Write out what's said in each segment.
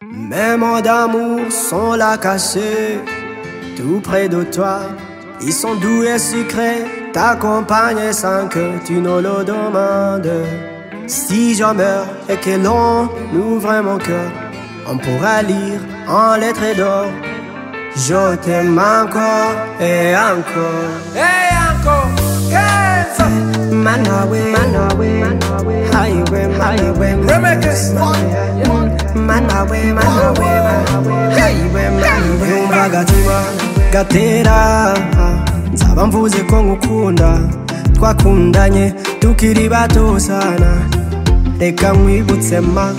Mes mots d'amour sont là cachés, tout près de toi. Ils sont doux et sucrés, t'accompagnent sans que tu ne le demandes. Si je meurs et que l'on ouvre mon cœur, on pourra lire en lettres d'or: je t'aime encore et encore. Et encore, qu'est-ce Manawe, highway, Remix. Manawe, highway, Yumva gatima gatera, nzaba mvuze ko ngukunda. Twakundanye tukiri bato sana, reka nkwibutse ma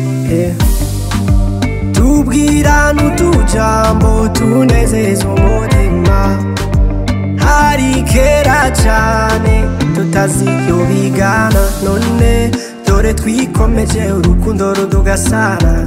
tubwirana utujambo tunezeza umutima. Hari kera cyane tutaziyo bigana, none dore twikomeje urukundo rudugasana.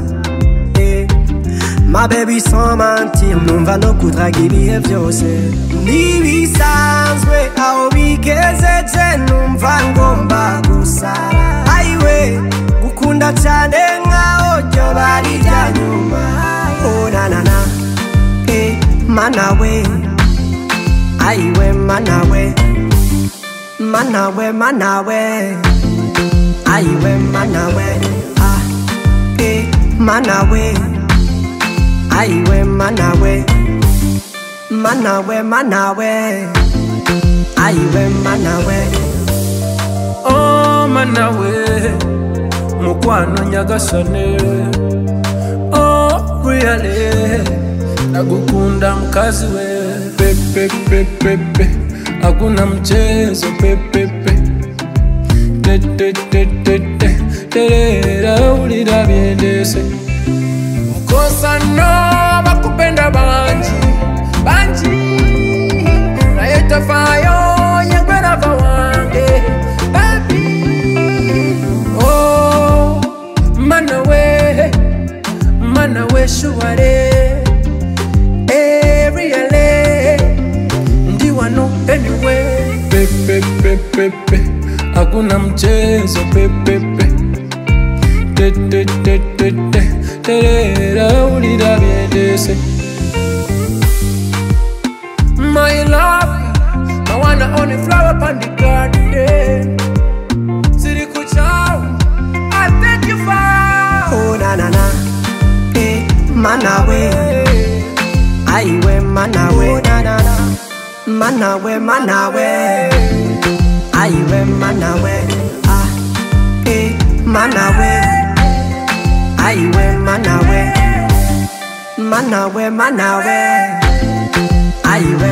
Ma baby sans mentir, numva no kudraga ibihe byose. Nibisanzwe aho bigezeje, numva ngomba gusara. Aiwe gukunda cyane nkaho ryo bari rya nyuma. Oh na na na, manawe, aiwe manawe, manawe, aiwe manawe, manawe, aiwe manawe, aiwe manawe. Oh manawe, mukwano nyagasane. Oh really, nagukunda mkazi we. Pepe, hakuna mchezo pepe. Terera ulira biendese. Kosa no bakupenda banji na yetafayo yekwera bawange baby. Oh manawe shuare really ndiwano anyway. Pepe, hakuna mchezo pepe. Terera ulira biendese. My love, I wanna only flower upon the garden. Siriku chao, I take you far. Oh na na na, manawe, aiwe manawe, oh na na na, manawe, aiwe manawe, manawe, aiwe manawe, aiwe